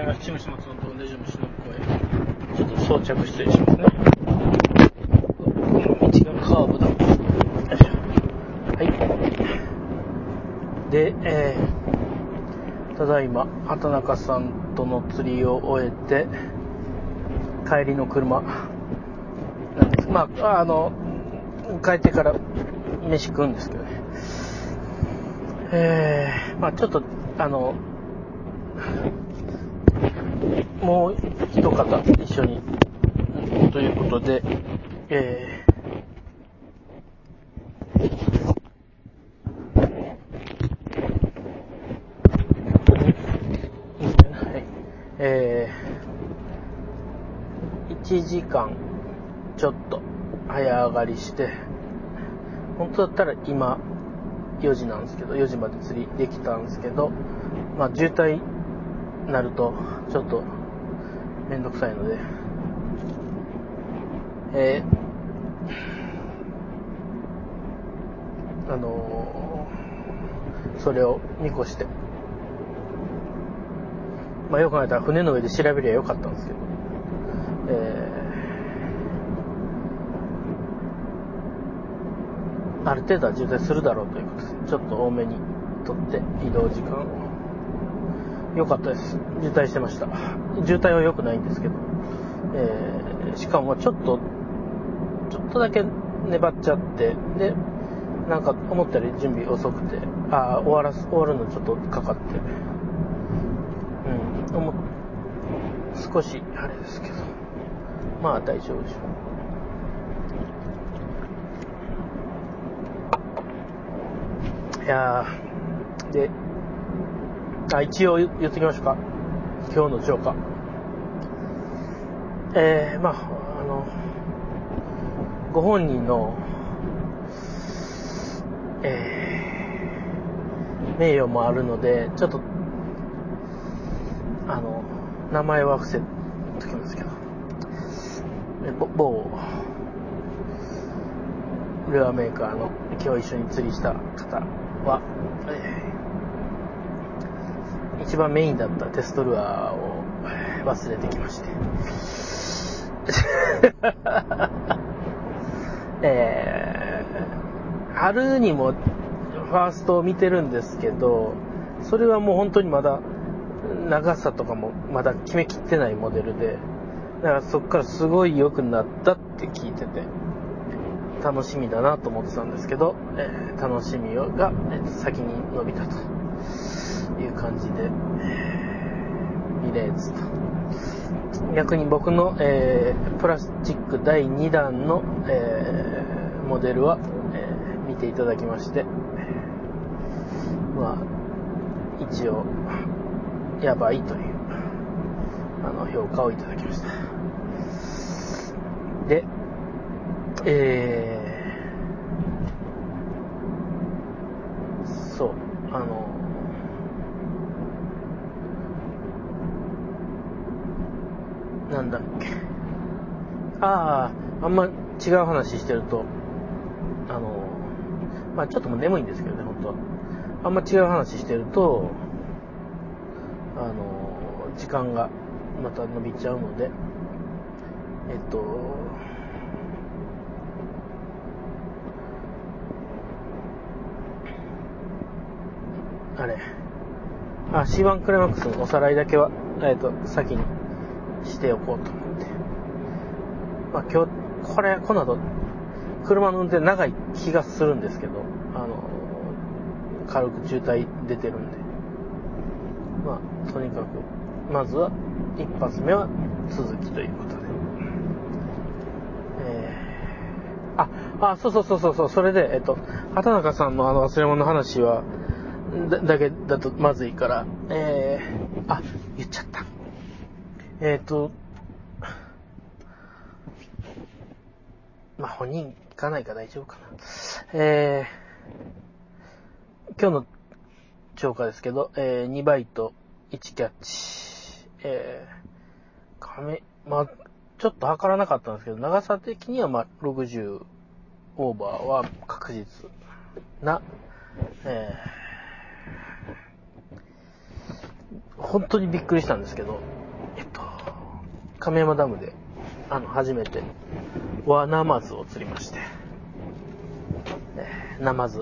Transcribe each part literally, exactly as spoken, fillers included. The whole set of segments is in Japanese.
ー、チムシ松本ネジムシの声、ちょっと装着失礼しますね。この道がカーブだ。はい。で、えー、ただいま畑中さんとの釣りを終えて帰りの車なんです。まああの帰ってから飯食うんですけどね。えー、まあちょっとあのもう一方一緒にということで、えー、はい、えー、いちじかんちょっと早上がりして、本当だったら今よじなんですけど、よじまで釣りできたんですけど、まあ渋滞になるとちょっとめんどくさいので、えー、あのー、それを見越して、まあよく考えたら船の上で調べりゃよかったんですけど、えー、ある程度は渋滞するだろうということで、ちょっと多めに取って移動時間を。良かったです。渋滞してました。渋滞は良くないんですけど、えー、しかもちょっとちょっとだけ粘っちゃって、でなんか思ったより準備遅くて、あ終わらす終わるのちょっとかかって、うん思少しあれですけど、まあ大丈夫でしょう。いやーであ一応言ってきましょうか、今日の超過。えー、まああのご本人の、えー、名誉もあるので、ちょっとあの名前は伏せときますけど、某ルアーメーカーの今日一緒に釣りした方は、えー、一番メインだったテストルアーを忘れてきましてえー、春にもファーストを見てるんですけど、それはもう本当にまだ長さとかもまだ決めきってないモデルで、だからそこからすごい良くなったって聞いてて楽しみだなと思ってたんですけど、えー、楽しみが先に伸びたという感じで、見れずと。逆に僕の、えー、プラスチックだいにだんの、えー、モデルは、えー、見ていただきまして、まあ一応やばいというあの評価をいただきました。で、えー、そうあのなんだっけ、あああんま違う話してるとあのまあちょっともう眠いんですけどね、本当はあんま違う話してるとあの時間がまた伸びちゃうので、えっとあれあ シーワン クライマックスのおさらいだけは、えっと先にしておこうと思って、まあ今日これこの後車の運転長い気がするんですけど、あの軽く渋滞出てるんで、まあとにかくまずは一発目は続きということで、えー、ああそうそうそうそうそうそれでえっと畑中さんのあの忘れ物の話はだ, だけだとまずいから、えー、あ言っちゃったえっとまあ本人聞かないから大丈夫かな。えー、今日の超過ですけど、えー、にバイトいちキャッチ、えー、亀まあちょっと測らなかったんですけど、長さ的にはまあろくじゅうオーバーは確実な、えー、本当にびっくりしたんですけど、 亀山ダムで、あの、初めて、ワナマズを釣りまして。えー、ナマズ。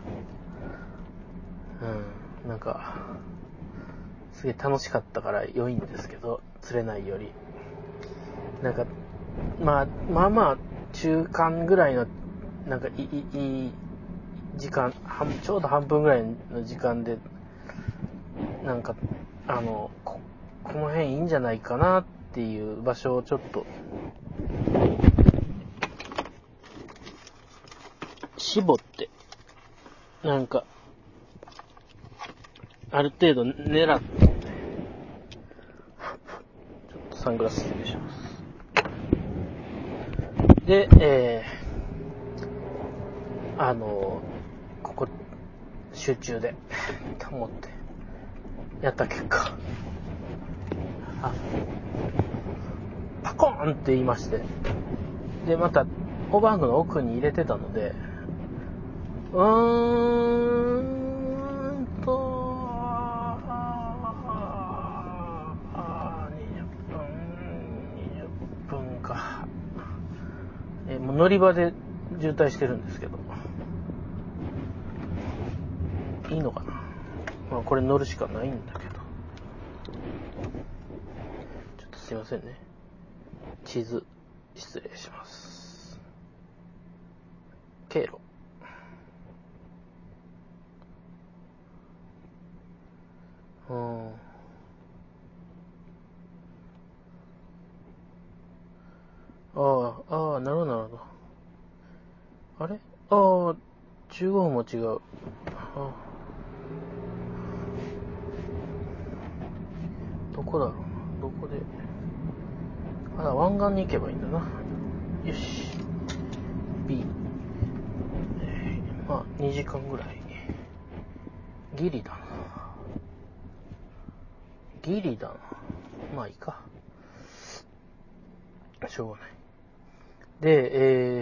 うん、なんか、すげえ楽しかったから良いんですけど、釣れないより。なんか、まあ、まあまあ、中間ぐらいの、なんかいい、いい時間、ちょうど半分ぐらいの時間で、なんか、あの、こ、この辺いいんじゃないかなっていう場所をちょっと、絞って、なんか、ある程度狙って、ちょっとサングラス失礼します。で、えー、あの、ここ、集中で、と思って、やった結果、あパコーンって言いまして、で、また、オーバーハングの奥に入れてたので、うーんと、あにじゅっぷん、にじゅっぷんか。え、もう乗り場で渋滞してるんですけど。いいのかな。まあこれ乗るしかないんだけど。ちょっとすいませんね。地図、失礼します。経路。うん。ああ、ああ、なるほど、なるほど。あれああ、じゅうごふんも違う。ああ、どこだろうな。どこで。あ、湾岸に行けばいいんだな。よし。B。えー、まあ、にじかんぐらい。ギリだな。ギリだな。まあいいか。しょうがない。で、え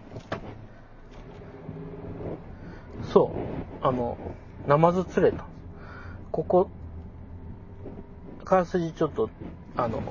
ー、そう。あの、ナマズ釣れた。ここ、川筋ちょっと、あの、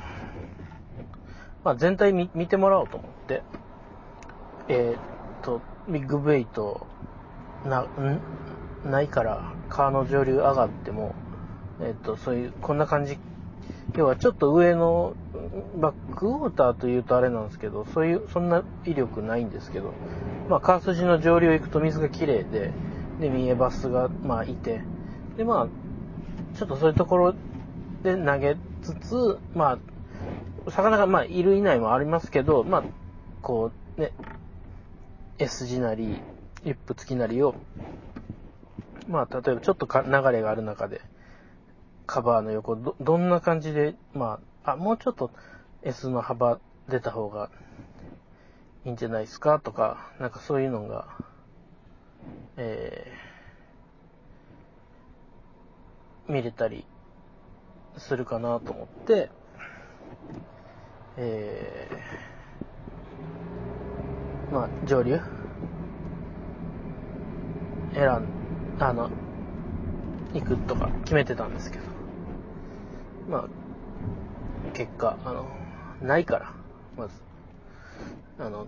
まあ全体見、見てもらおうと思って。えー、っと、ビッグベイト、な、んないから、川の上流上がっても、えー、っと、そういう、こんな感じ。要はちょっと上のバックウォーターというとあれなんですけど、そういう、そんな威力ないんですけど、まあ川筋の上流行くと水が綺麗で、で、ミエバスが、まあいて、で、まあ、ちょっとそういうところで投げつつ、まあ、魚がまあいるいないもありますけど、まあ、こうね、S 字なり、リップ付きなりを、まあ、例えばちょっとか流れがある中で、カバーの横、ど、どんな感じで、まあ、あ、もうちょっと S の幅出た方がいいんじゃないですかとか、なんかそういうのが、えー、見れたりするかなと思って、えー、まあ、上流選ん、あの、行くとか決めてたんですけど、まあ、結果、あの、ないから、まず、あの、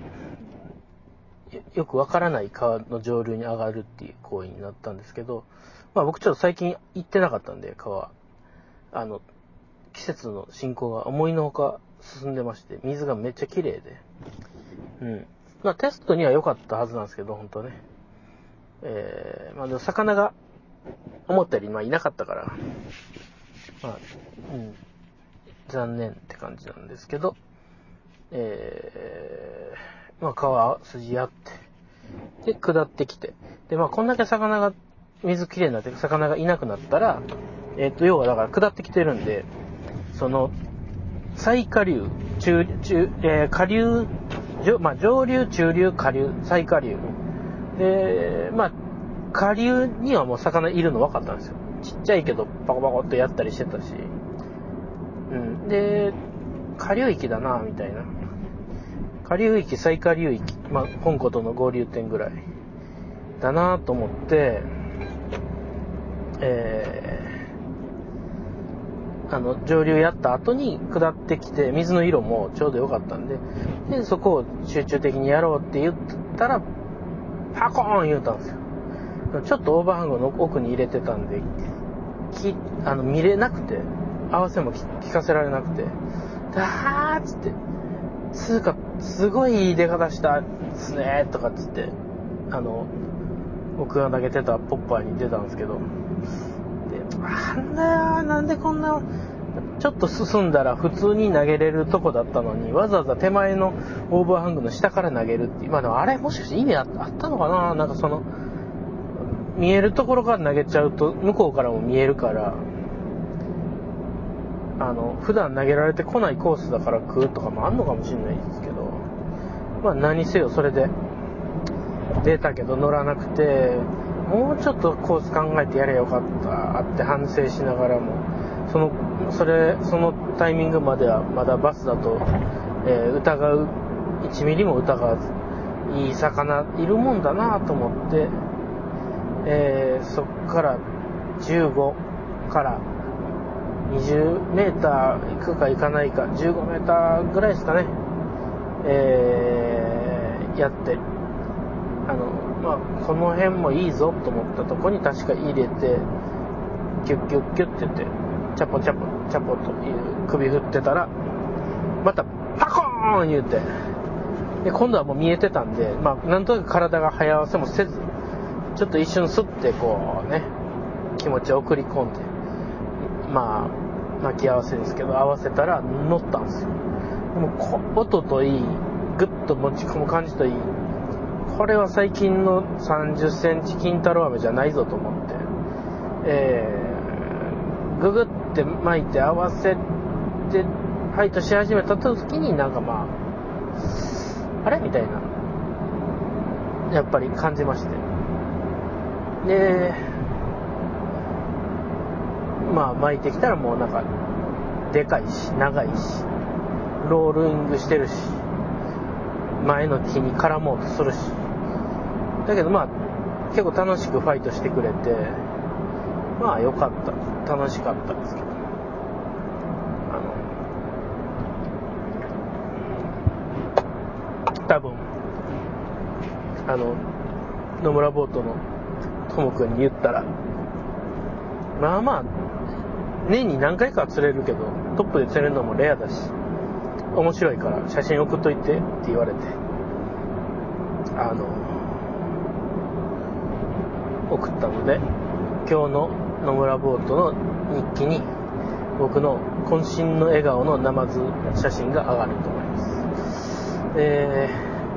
よくわからない川の上流に上がるっていう行為になったんですけど、まあ僕ちょっと最近行ってなかったんで、川。あの、季節の進行が思いのほか進んでまして、水がめっちゃ綺麗で。うん。まあテストには良かったはずなんですけど、本当ね。えー、まあでも魚が思ったよりまあいなかったから、まあ、うん、残念って感じなんですけど、えー、まあ川筋やって、で、下ってきて、で、まあこんだけ魚が、水きれいになって魚がいなくなったら、えっと、要はだから下ってきてるんで、その、最下流、中、中、えー、下流、上、まあ上流、中流、下流、最下流。で、まあ、下流にはもう魚いるの分かったんですよ。ちっちゃいけどパコパコっとやったりしてたし。うん。で、下流域だな、みたいな。下流域、最下流域、まあ、本湖との合流点ぐらいだなと思って、えあの上流やった後に下ってきて、水の色もちょうど良かったんで、でそこを集中的にやろうって言ったらパコーン言うたんですよ。ちょっとオーバーハングの奥に入れてたんできあの見れなくて、合わせも聞かせられなくて、あーっつって、つうかすごいいい出方したっすねとかっつって、あの僕が投げてたポッパーに出たんですけど、で、なんだよ、なんでこんなちょっと進んだら普通に投げれるとこだったのに、わざわざ手前のオーバーハングの下から投げるっていう、まあでもあれもしかして意味あったのかな。なんかその見えるところから投げちゃうと向こうからも見えるから、あの普段投げられてこないコースだから食うとかもあんのかもしれないですけど、まあ何せよそれで出たけど乗らなくて、もうちょっとコース考えてやれよかったって反省しながらも、そのそれそのタイミングまではまだバスだと、えー、疑ういちミリも疑わず、いい魚いるもんだなと思って、えー、そっからじゅうごからにじゅうメーター行くか行かないか、じゅうごメーターぐらいですかね、えー、やって、あの、まあ、この辺もいいぞと思ったとこに確か入れて、キュッキュッキュッって言って、チャポチャポチャポという首振ってたら、またパコーン言うて、で今度はもう見えてたんで、まあ、なんとなく体が早合わせもせず、ちょっと一瞬スッてこうね、気持ちを送り込んで、まあ巻き合わせですけど、合わせたら乗ったんですよ。でも音といい、グッと持ち込む感じといい、これは最近のさんじゅっセンチ金太郎飴じゃないぞと思って、えー、ググって巻いて合わせてファイトし始めた時に、なんかまああれみたいな、やっぱり感じまして、でまあ巻いてきたらもうなんかでかいし長いしロールイングしてるし前の木に絡もうとするし、だけどまあ結構楽しくファイトしてくれて、まあ良かった、楽しかったですけど、あの多分あの野村ボートのともくんに言ったら、まあまあ年に何回かは釣れるけどトップで釣れるのもレアだし面白いから写真送っといてって言われて、あの送ったので、今日の野村ボートの日記に僕の渾身の笑顔のナマズ写真が上がると思います。え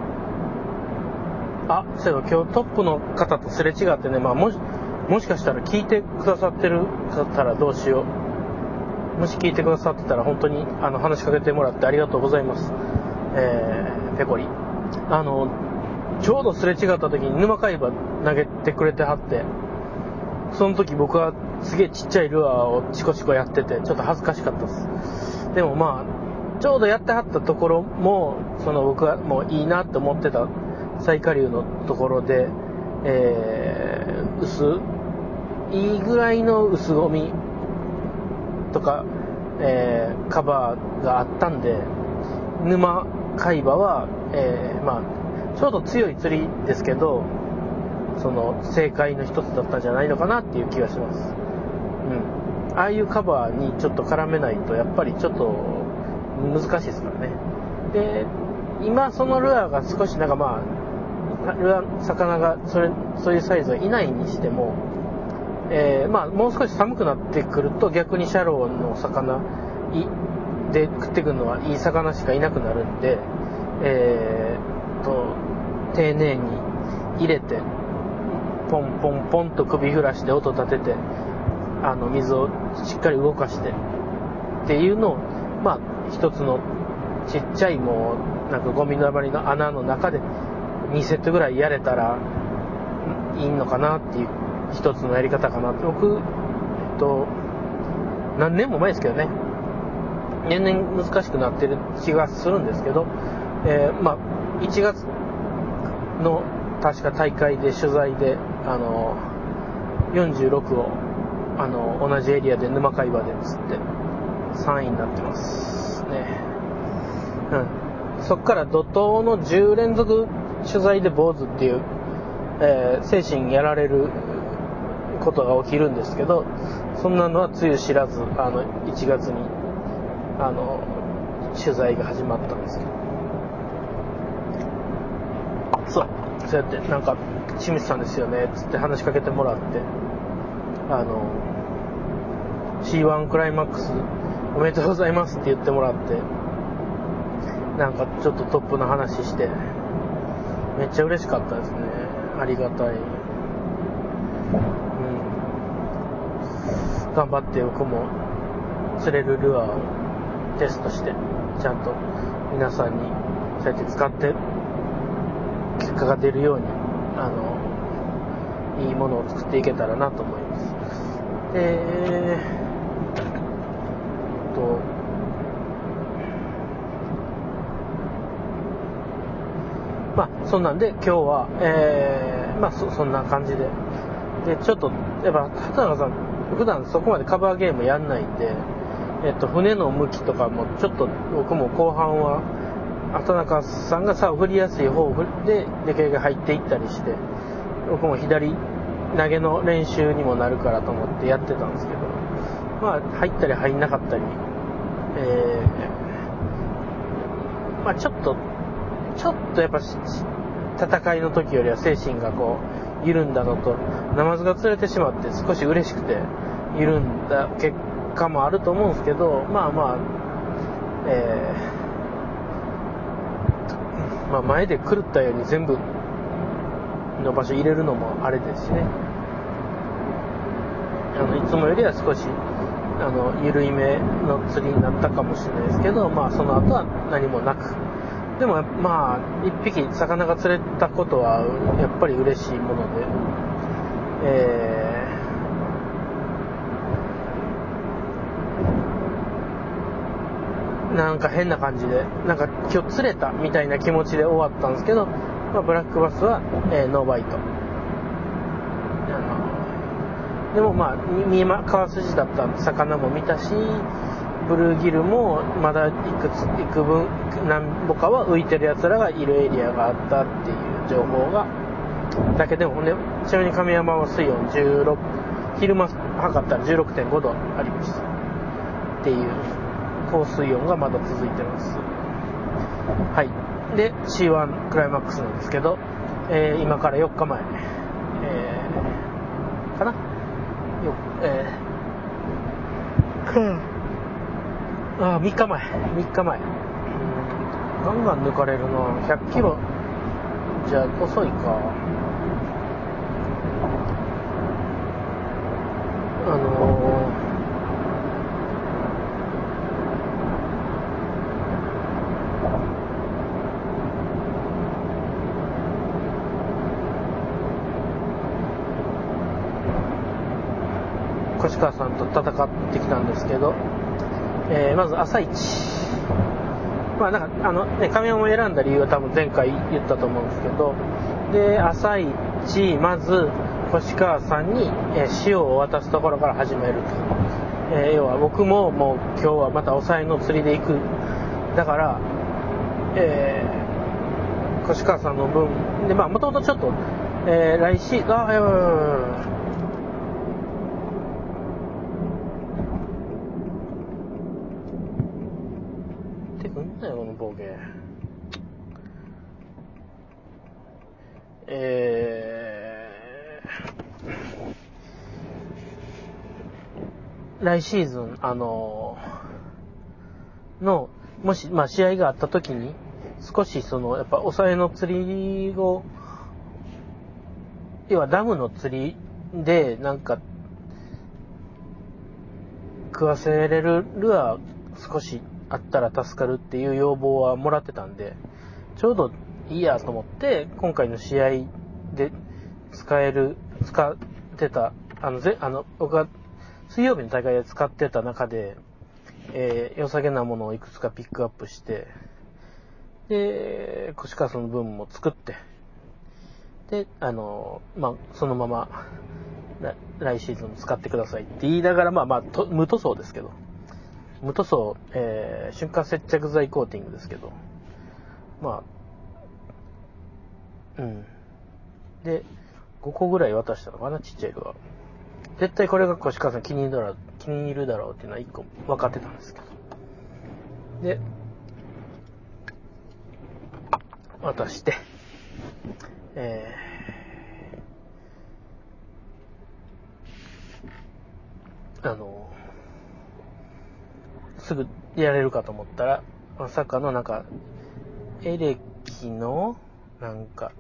ー、あ、そういえば今日トップの方とすれ違ってね、まあもしもしかしたら聞いてくださってるたらどうしよう。もし聞いてくださってたら本当にあの話しかけてもらってありがとうございます。えー、ペコリ。あのちょうどすれ違った時に沼海馬投げてくれてはって、その時僕はすげえちっちゃいルアーをチコチコやっててちょっと恥ずかしかったです。でもまあちょうどやってはったところも、その僕はもういいなって思ってた最下流のところで、えー、薄いいぐらいの薄ゴミとか、えー、カバーがあったんで、沼海馬は、えー、まあちょうど強い釣りですけど、その正解の一つだったんじゃないのかなっていう気がします。うん。ああいうカバーにちょっと絡めないとやっぱりちょっと難しいですからね。で、今そのルアーが少しなんかまあルアー魚がそれそういうサイズはいないにしても、えー、まあもう少し寒くなってくると逆にシャローの魚で食ってくるのはいい魚しかいなくなるんで、えー、と丁寧に入れてポンポンポンと首振らして音立てて、あの水をしっかり動かしてっていうのを、まあ一つのちっちゃいもうなんかゴミの余りの穴の中でにセットぐらいやれたらいいのかなっていう一つのやり方かなって、僕と何年も前ですけどね、年々難しくなってる気がするんですけど、えー、まあいちがつの確か大会で取材であのよんじゅうろくをあの同じエリアで沼海馬で釣って、 さんいになってますね。うん。そっから怒涛のじゅう連続取材で坊主っていう、えー、精神やられることが起きるんですけど、そんなのはつゆ知らず、あのいちがつにあの取材が始まったんですけど、そうそうやってなんか清水さんですよねっつって話しかけてもらって、あの シーワン クライマックスおめでとうございますって言ってもらって、なんかちょっとトップの話してめっちゃ嬉しかったですね。ありがたい。うん、頑張って僕も釣れるルアーをテストして、ちゃんと皆さんにそうやって使って結果が出るように、あのいいものを作っていけたらなと思います。で、とまあそんなんで今日は、えー、まあ そ, そんな感じで、でちょっとやっぱ畑中さん普段そこまでカバーゲームやんないんで、えっと船の向きとかもちょっと僕も後半は畑中さんがさ振りやすい方でできるだけ入っていったりして、僕も左投げの練習にもなるからと思ってやってたんですけど、まあ入ったり入んなかったり、えー、まあちょっとちょっとやっぱ戦いの時よりは精神がこう緩んだのと、ナマズが釣れてしまって少し嬉しくて緩んだ結果もあると思うんですけど、まあまあ、えー、まあ前で狂ったように全部の場所入れるのもあれですしね、あのいつもよりは少しあの緩いめの釣りになったかもしれないですけど、まあその後は何もなく、でもまあ一匹魚が釣れたことはやっぱり嬉しいもので、えー、なんか変な感じでなんか今日釣れたみたいな気持ちで終わったんですけど、まあ、ブラックバスは、えー、ノーバイト。でもまあ見えま川筋だった魚も見たし、ブルーギルもまだいくついく分何ぼかは浮いてるやつらがいるエリアがあったっていう情報がだけでもね。ちなみに亀山は水温じゅうろく、昼間測ったら じゅうろくてんご 度ありましたっていう高水温がまだ続いてます。はい。で シーワン クライマックスなんですけど、えー、今からよっかまえ、えー、かなよえー、あみっかまえみっかまえ、ガンガン抜かれるな。ひゃくキロじゃ遅いか。あのー、越川さんと戦ってきたんですけど、えー、まず朝一、まあなんかあのね、亀山を選んだ理由は多分前回言ったと思うんですけど、で朝一まず越川さんに、えー、塩を渡すところから始めると、えー、要は僕ももう今日はまた抑えの釣りで行く、だから、えー、越川さんの分で、まあもともとちょっと、えー、来シーズン、あーやばいやばいやばいってくんなよこのボケ。えー、来シーズンあののもし、まあ、試合があった時に少しそのやっぱ抑えの釣りを、要はダムの釣りでなんか食わせれるルアー少しあったら助かるっていう要望はもらってたんで、ちょうどいいやと思って今回の試合で使える使ってたあのぜあの僕が水曜日の大会で使ってた中で、えー、良さげなものをいくつかピックアップして、で越川さんの分も作って、であのまあそのまま来シーズンも使ってくださいって言いながら、まあまあと無塗装ですけど無塗装、えー、瞬間接着剤コーティングですけど、まあ、うん。で、ごこぐらい渡したのかな、ちっちゃいルアー。絶対これが越川さん気に入るだろう、気に入るだろうっていうのはいっこ分かってたんですけど。で、渡して、えー、あの、すぐやれるかと思ったら、まさかのなんか、エレキの、なんか、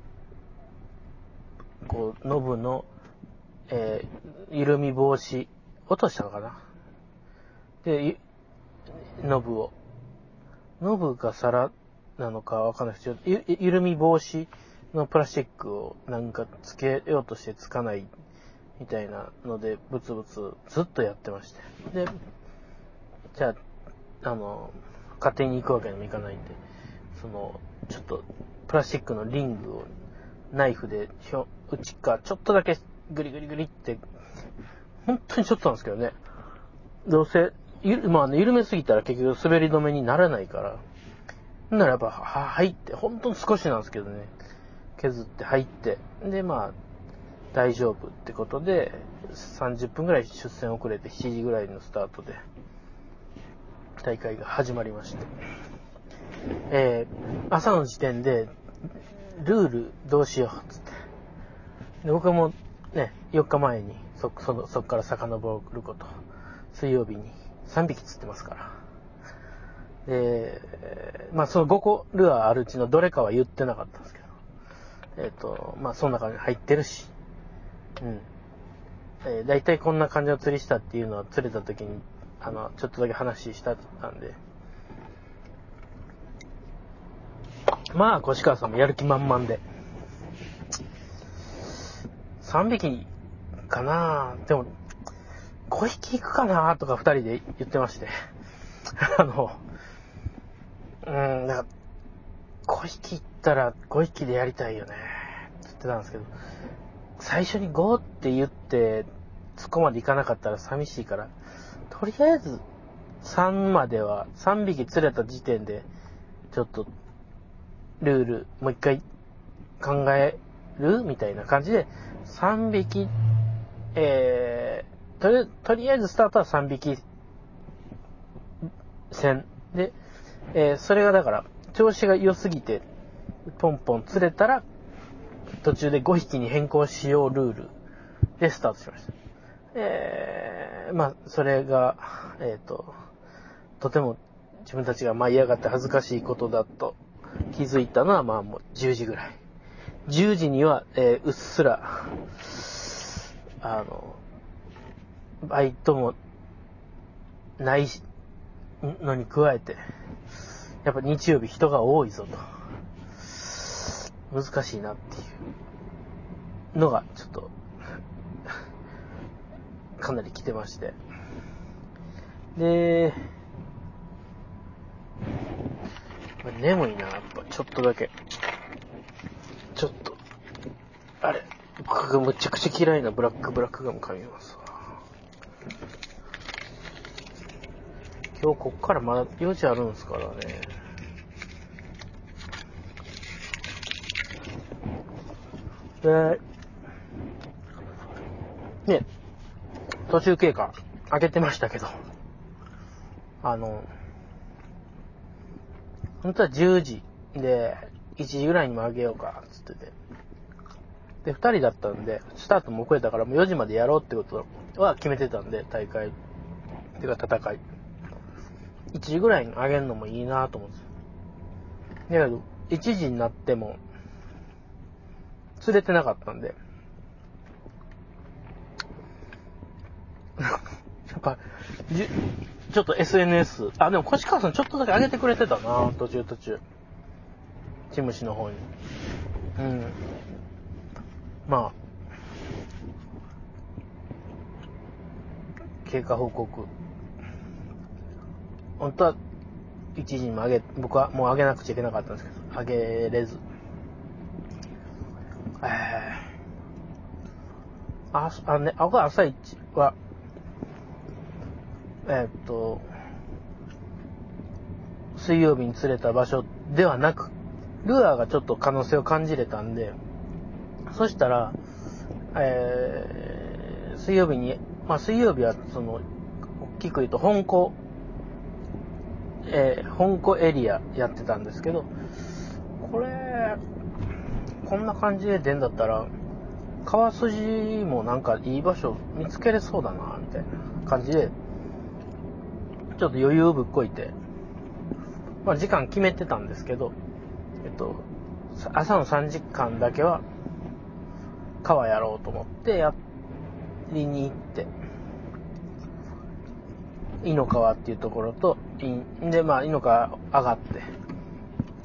こう、ノブの、えー、緩み防止、落としたのかなで、ノブを。ノブが皿なのかわかんないですけど、ゆ緩み防止のプラスチックをなんかつけようとしてつかないみたいなので、ブツブツずっとやってまして。で、じゃあ、あの、勝手に行くわけにもいかないんで、その、ちょっと、プラスチックのリングをナイフで、内側ちょっとだけグリグリグリって、本当にちょっとなんですけどね。どうせ、ゆまあね、緩めすぎたら結局滑り止めにならないから。ならやっぱ、は、入って、本当に少しなんですけどね。削って入って。で、まあ、大丈夫ってことで、さんじゅっぷんぐらい出船遅れてしちじぐらいのスタートで、大会が始まりまして。えー、朝の時点で、ルールどうしよう、つって。で僕もね、よっかまえに、そ、その、そっから遡ること。水曜日にさんびき釣ってますから。で、まあそのごこルアーあるうちのどれかは言ってなかったんですけど、えっと、まあその中に入ってるし、うん。えー、だいたいこんな感じの釣りしたっていうのは釣れた時に、あの、ちょっとだけ話したんで、まあ、越川さんもやる気満々で、さんびきかなでも、ごひき行くかなとかふたりで言ってまして、あの、うん、なんか、ごひき行ったらごひきでやりたいよねって言ってたんですけど、最初にごって言って、そこまで行かなかったら寂しいから、とりあえずさんまでは、さんびき釣れた時点で、ちょっと、ルール、もう一回考えるみたいな感じで、さんびき、えー、とり、とりあえずスタートはさんびき戦で、えー、それがだから、調子が良すぎて、ポンポン釣れたら、途中でごひきに変更しようルールでスタートしました。えー、まあ、それが、えっと、とても自分たちが舞い上がって恥ずかしいことだと気づいたのは、まあもうじゅうじぐらい。じゅうじには、えー、うっすら、あの、バイトもないのに加えて、やっぱ日曜日人が多いぞと。難しいなっていうのが、ちょっと、かなり来てまして。で、眠いな、やっぱ、ちょっとだけ。ちょっと、あれ、僕がむちゃくちゃ嫌いなブラックブラックガム噛みますわ。今日こっからまだよじあるんですからね。で、ね、途中経過開けてましたけど、あの、本当はじゅうじで、いちじぐらいにもあげようか、つってて。で、ふたりだったんで、スタートも遅れたからもうよじまでやろうってことは決めてたんで、大会。っていうか戦い。いちじぐらいにあげるのもいいなと思って。だけど、いちじになっても、釣れてなかったんで、やっぱ、じちょっと エスエヌエス、あ、でも越川さんちょっとだけ上げてくれてたな、途中途中。チムシの方に。うん。まあ、経過報告。本当はいちじにも上げ、僕はもう上げなくちゃいけなかったんですけど、上げれず。えー、あ、あね、青が朝一は、えー、っと、 水曜日に釣れた場所ではなく、ルアーがちょっと可能性を感じれたんで、そしたら、えー、水曜日に、まあ水曜日はその、大きく言うと本湖、えー、本湖エリアやってたんですけど、これ、こんな感じで出んだったら、川筋もなんかいい場所見つけれそうだな、みたいな感じで、ちょっと余裕ぶっこいて、まあ時間決めてたんですけど、えっと、朝のさんじかんだけは川やろうと思ってやりに行って、井の川っていうところと、で、まあ井の川上がって、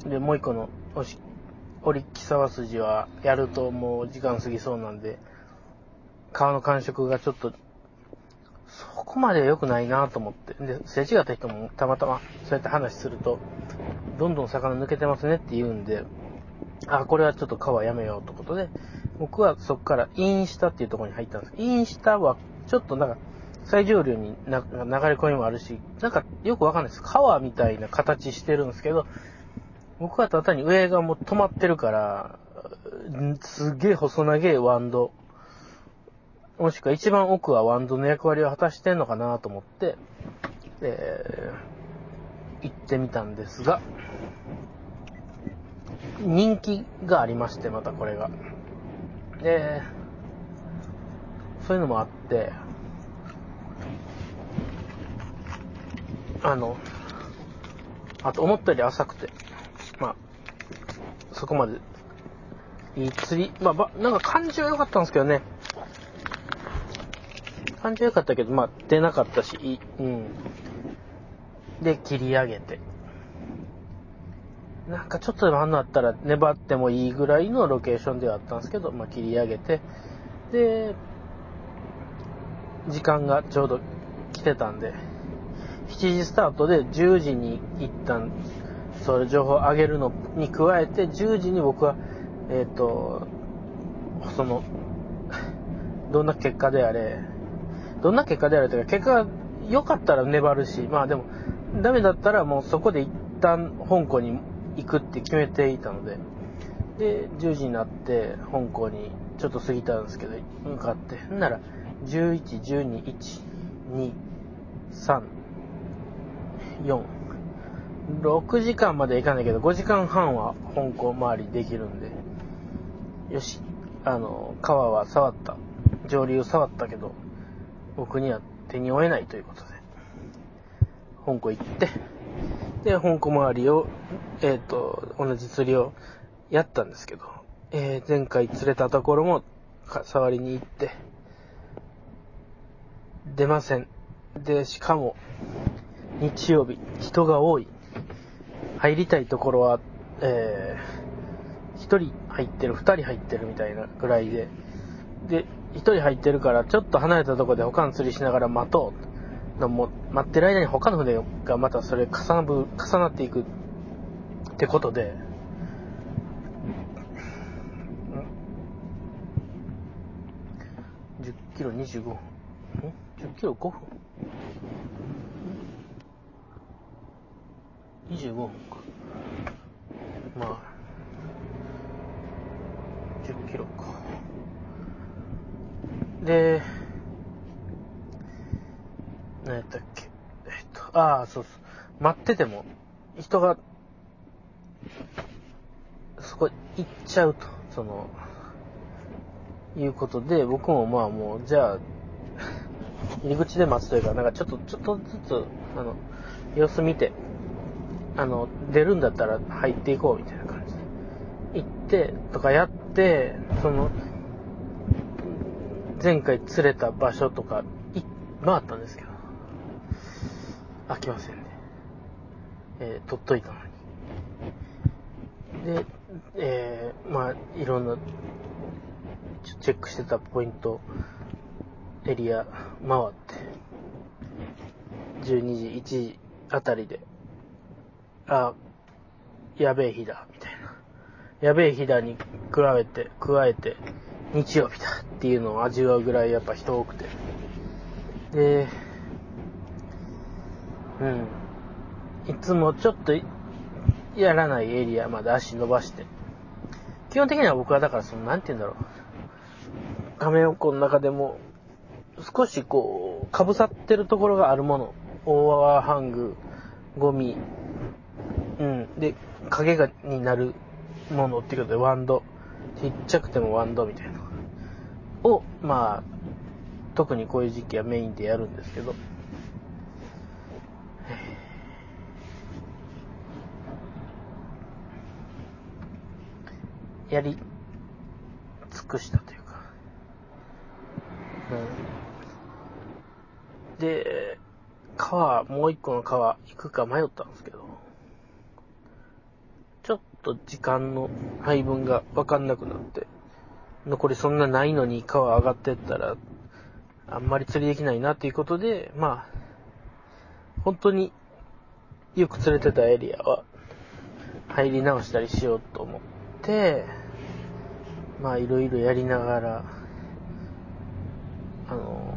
で、もう一個の折木沢筋はやるともう時間過ぎそうなんで、川の感触がちょっと、そこまで良くないなと思って、で、すれ違った人もたまたまそうやって話すると、どんどん魚抜けてますねって言うんで、あ、これはちょっと川やめようということで、僕はそこからイン下っていうところに入ったんです。イン下はちょっとなんか最上流にな流れ込みもあるし、なんかよくわかんないです。川みたいな形してるんですけど、僕はただ単に上がもう止まってるから、すげえ細長いワンド、もしくは一番奥はワンドの役割を果たしてんのかなと思って、えー、行ってみたんですが、人気がありまして、またこれが。で、そういうのもあって、あの、あと思ったより浅くて、まあ、そこまでいい釣り、まあ、ばなんか感じは良かったんですけどね。感じは良かったけど、まあ、出なかったし、うん。で、切り上げて。なんかちょっとでも反応あったら粘ってもいいぐらいのロケーションではあったんですけど、まあ、切り上げて、で、時間がちょうど来てたんで、しちじスタートでじゅうじに一旦、それ情報を上げるのに加えて、じゅうじに僕は、えっと、その、どんな結果であれ、どんな結果であれというか、結果が良かったら粘るし、まあでも、ダメだったらもうそこで一旦香港に行くって決めていたので、で、じゅうじになって香港にちょっと過ぎたんですけど、向かって、んなら、じゅういち、じゅうに、いち、に、さん、よん、ろくじかんまで行かないけど、ごじかんはんは香港周りできるんで、よし、あの、川は触った。上流触ったけど、僕には手に負えないということで、香港行って、で、香港周りを、えっと、同じ釣りをやったんですけど、えー、前回釣れたところも触りに行って、出ません。で、しかも、日曜日、人が多い。入りたいところは、えー、一人入ってる、二人入ってるみたいなぐらいで、で、一人入ってるから、ちょっと離れたところで他の釣りしながら待とう。もう待ってる間に他の船がまたそれ重なる、重なっていくってことで、じゅっキロにじゅうごふん。ん ?じゅっキロごふん ?にじゅうごふんか。まあ、じゅっキロか。で、何やったっけ。えっと、ああ、そうそう。待ってても、人が、そこ行っちゃうと、その、いうことで、僕もまあもう、じゃあ、入り口で待つというか、なんかちょっと、ちょっとずつ、あの、様子見て、あの、出るんだったら入っていこうみたいな感じで。行って、とかやって、その、前回釣れた場所とか、い、回ったんですけど、飽きませんね。えー、取っといたのに。で、えー、まあ、いろんな、チェックしてたポイント、エリア回って、じゅうにじ、いちじあたりで、あ、やべえ日だ、みたいな。やべえ日だに加えて、加えて、日曜日だっていうのを味わうぐらいやっぱ人多くて。で、うん。 いつもちょっとやらないエリアまで足伸ばして、基本的には僕はだからそのなんて言うんだろう、カメオコの中でも少しこうかぶさってるところがあるもの、オーバーハング、ゴミ、うんで影がになるものっていうことでワンド、ちっちゃくてもワンドみたいなをまあ特にこういう時期はメインでやるんですけど、やり尽くしたというか、うん、で川もう一個の川行くか迷ったんですけど、ちょっと時間の配分が分かんなくなって、残りそんなないのに川上がってったらあんまり釣りできないなっていうことで、まあ本当によく釣れてたエリアは入り直したりしようと思って、まあいろいろやりながらあの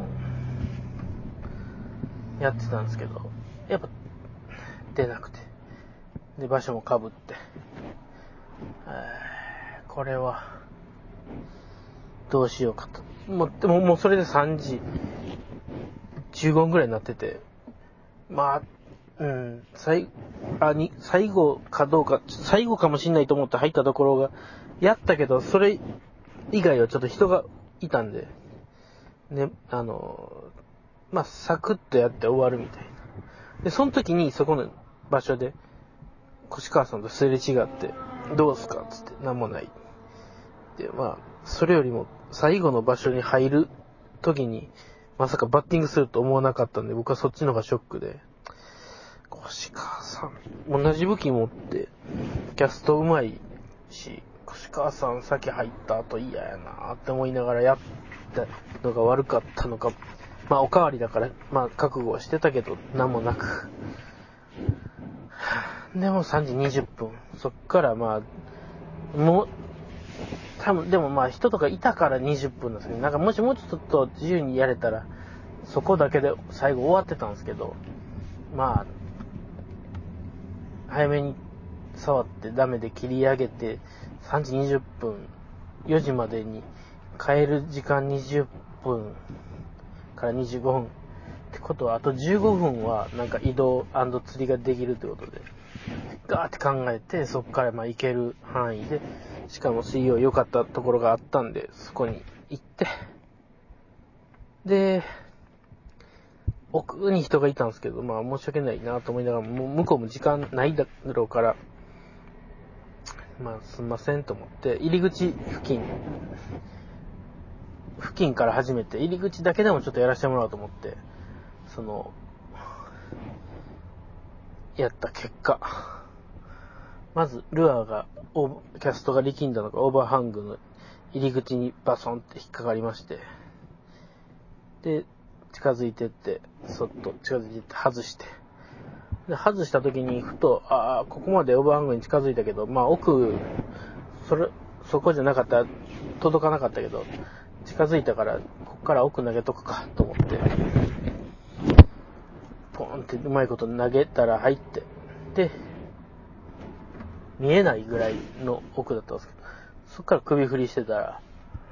ー、やってたんですけど、やっぱ出なくて、で場所もかぶって、えー、これはどうしようかと。もうでももうそれでさんじじゅうごふんぐらいになってて、まあうん最あに最後かどうか最後かもしんないと思って入ったところがやったけど、それ以外はちょっと人がいたんでね、あのまあサクッとやって終わるみたいな。でその時にそこの場所で越川さんとすれ違って、どうすかっつって、なんもないで、まあそれよりも最後の場所に入る時にまさかバッティングすると思わなかったんで、僕はそっちの方がショックで、越川さん同じ武器持ってキャストうまいし、越川さん先入った後嫌やなって思いながらやったのが悪かったのか、まあおかわりだからまあ覚悟はしてたけど何もなく、でもさんじにじゅっぷん、そっからまあもう多分でもまあ人とかいたからにじゅっぷんなんですけど、なんかもしもうちょっと自由にやれたらそこだけで最後終わってたんですけど、まあ早めに触ってダメで切り上げてさんじにじゅっぷん、よじまでに帰る時間にじゅっぷんからにじゅうごふんってことは、あとじゅうごふんはなんか移動&釣りができるってことでガーって考えて、そこからまあ行ける範囲で、しかも水曜良かったところがあったんでそこに行って、で奥に人がいたんですけど、まあ申し訳ないなと思いながら、もう向こうも時間ないだろうから、まあすんませんと思って、入り口付近付近から始めて、入り口だけでもちょっとやらせてもらおうと思って、そのやった結果、まずルアーがキャストが力んだのかオーバーハングの入り口にバソンって引っかかりまして、で近づいてって、そっと近づいてって外して、で外した時にふと、ああここまでオーバーハングに近づいたけど、まあ奥それそこじゃなかったら届かなかったけど、近づいたからこっから奥投げとくかと思ってポンってうまいこと投げたら入って、で見えないぐらいの奥だったんですけど、そっから首振りしてたら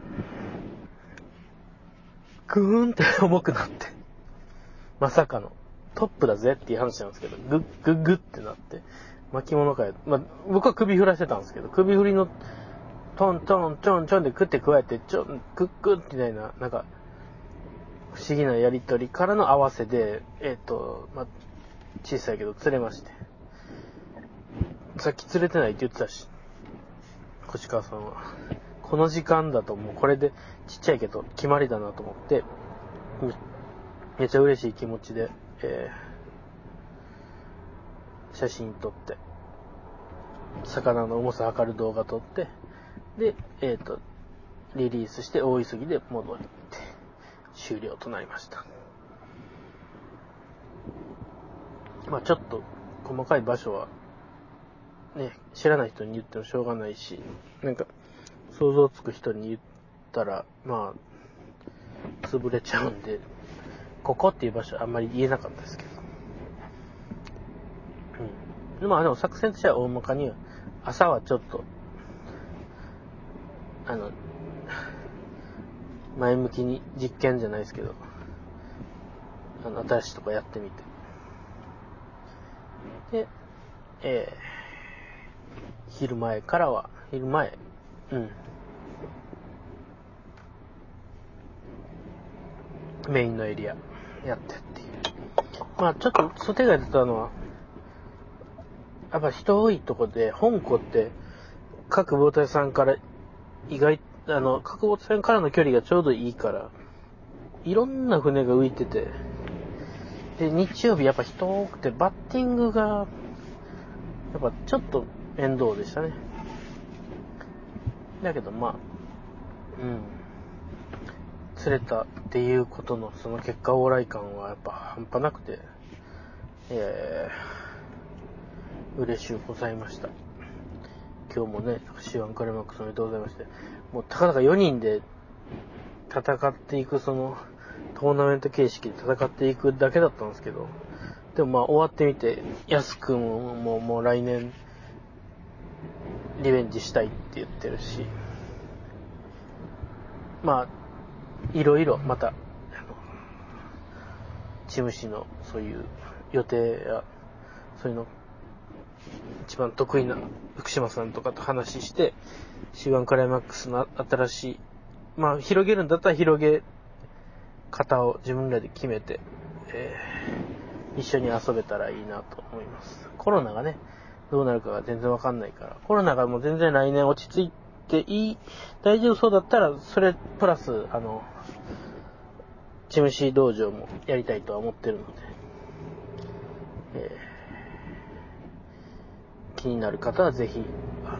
グーンって重くなって、まさかのトップだぜっていう話なんですけど、グッグッグッってなって巻物かよ、まあ僕は首振らしてたんですけど、首振りのトントンチョンチョンで食って加えてちょんグッグッみたいな、なんか不思議なやりとりからの合わせで、えっとまあ小さいけど釣れまして、さっき釣れてないって言ってたし、越川さんはこの時間だともうこれでちっちゃいけど決まりだなと思って、めっちゃ嬉しい気持ちで、えー、写真撮って、魚の重さ測る動画撮って、でえっとリリースして大急ぎで戻って終了となりました。まあちょっと細かい場所はね、知らない人に言ってもしょうがないし、なんか想像つく人に言ったらまあ潰れちゃうんで、ここっていう場所はあんまり言えなかったですけど、 まあでも作戦としては大まかには、朝はちょっと、あの、前向きに実験じゃないですけど、あの、新しいとこやってみて。で、えー、昼前からは、昼前、うん。メインのエリアやってっていう。まあちょっと想定外だったのは、やっぱ人多いとこで、香港って各ボート屋さんから意外、あの、各ボート屋さんからの距離がちょうどいいから、いろんな船が浮いてて、で、日曜日やっぱ人多くて、バッティングが、やっぱちょっと面倒でしたね。だけどまあ、うん。釣れたっていうことのその結果往来感はやっぱ半端なくて、えー、嬉しゅうございました。今日もね、シーワンクライマックスおめでとうございまして、もうたかだかよにんで戦っていくそのトーナメント形式で戦っていくだけだったんですけど、でもまあ終わってみて、ヤス君ももう、もう来年リベンジしたいって言ってるし、まあいろいろまたあのチーム誌のそういう予定やそういうの一番得意な福島さんとかと話して シーワン クライマックスの新しいまあ広げるんだったら広げ方を自分らで決めて、えー、一緒に遊べたらいいなと思います。コロナがねどうなるかが全然わかんないから、コロナがもう全然来年落ち着いていい大丈夫そうだったらそれプラスあのチーム C 道場もやりたいとは思ってるので、えー、気になる方はぜひあの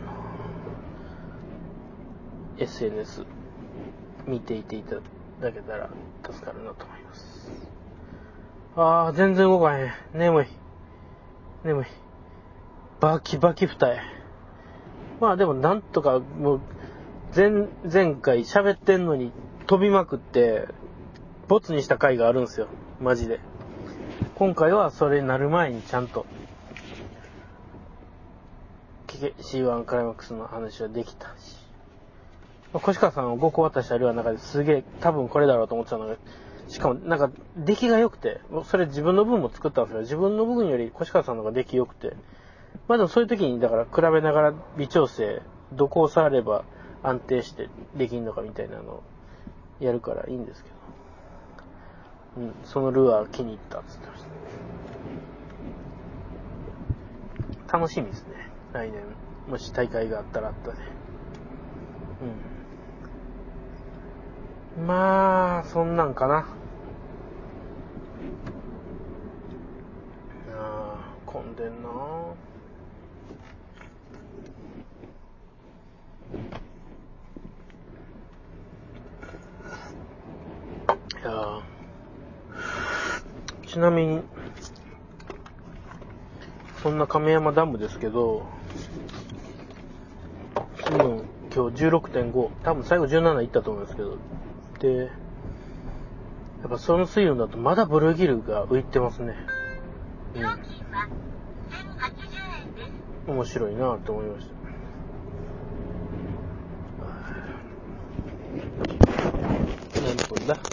エスエヌエス 見ていていただけたら助かるなと思います。あー全然動かへん。眠い眠いバキバキ二重。まあでもなんとかもう前前回喋ってんのに飛びまくってボツにした回があるんですよマジで。今回はそれになる前にちゃんと シーワン クライマックスの話はできたし、越川さんをごこ渡した量の中ですげえ多分これだろうと思ってたのが、しかもなんか出来が良くて、それ自分の分も作ったんですけど、自分の部分より越川さんの方が出来良くて、まあでもそういう時にだから比べながら微調整どこを触れば安定してできんのかみたいなのをやるからいいんですけど、うん、そのルアー気に入ったっつってました。楽しみですね。来年もし大会があったらあったで、うん、まあそんなんかな。あー混んでんなー。いやちなみにそんな亀山ダムですけど、水温今日 じゅうろくてんご、多分最後じゅうなないったと思うんですけど、でやっぱその水温だとまだブルーギルが浮いてますね。うん、面白いなと思いました。何分だ。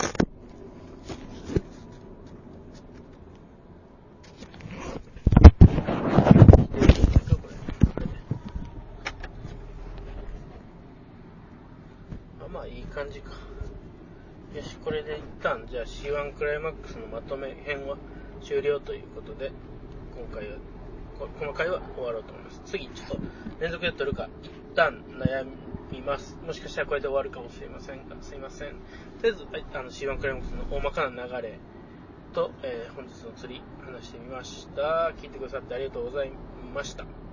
まあいい感じか。よし、これで一旦じゃあ シーワン クライマックスのまとめ編は終了ということで、今回はこの回は終わろうと思います。次ちょっと連続で撮るか一旦悩みます。もしかしたらこれで終わるかもしれませんが、すいません。とりあえず、はい、あの シーワン クライマックスの大まかな流れと、えー、本日の釣り話してみました。聞いてくださってありがとうございました。